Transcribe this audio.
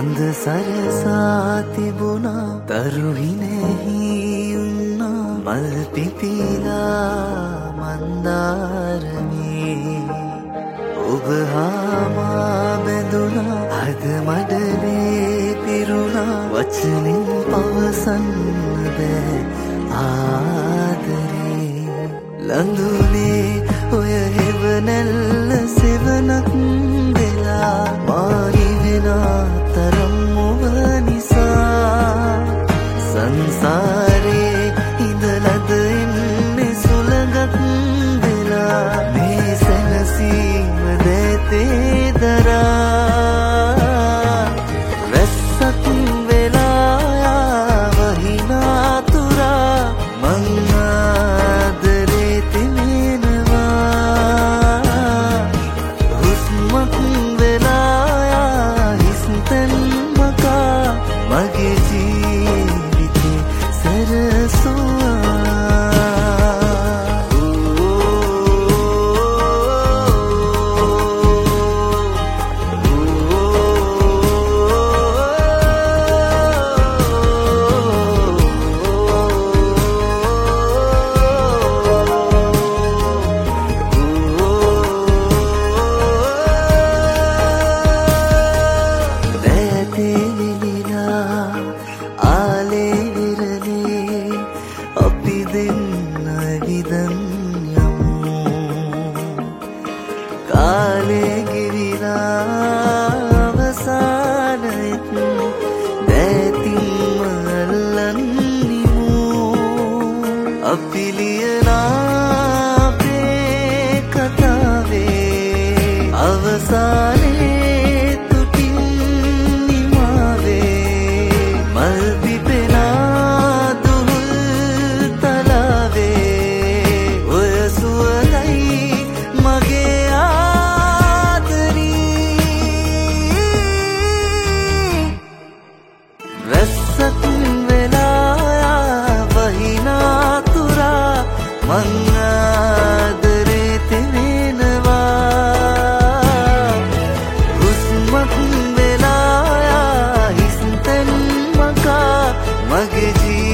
හඳ සරසා තිබුණා තරුහිනෙහි උන්නා මල් පිපිලා මන්දාරමේ ඔබ හාමා බැඳුණා හද මඩලේ පිරුණා වචනින් පවසන්න බෑ ආදරේ ලඳුනේ ඔය හෙවනැල්ල සෙවනක් වෙලා මාරි වෙනා තරම් ඔබ නිසා සංසාරේ ඉඳලද එන්නේ සුළඟක් වෙලා මේ සැනසීම දැතේ දරා වැස්සක් වෙලා වහිනා තුරා මං ආදරේ තෙමෙනවා හුස්මක් වෙලා හිස්තැන් මකා මගේ ජීවිතේ සැරසුවා අපි දෙන්න විදන් යමු කාලේ ගිරිලා අවසානයෙත් දැතින්ම අල්ලන්නිමු අපි ලියනා අපේ කතාවේ අවසානයේ තුටින් නිමාවේ මල් පිපෙනා වැස්සක් වෙලා වහිනා තුරා මං ආදරේ තෙමෙනවා හුස්මක් වෙලා හිස්තැන් මකා මගේ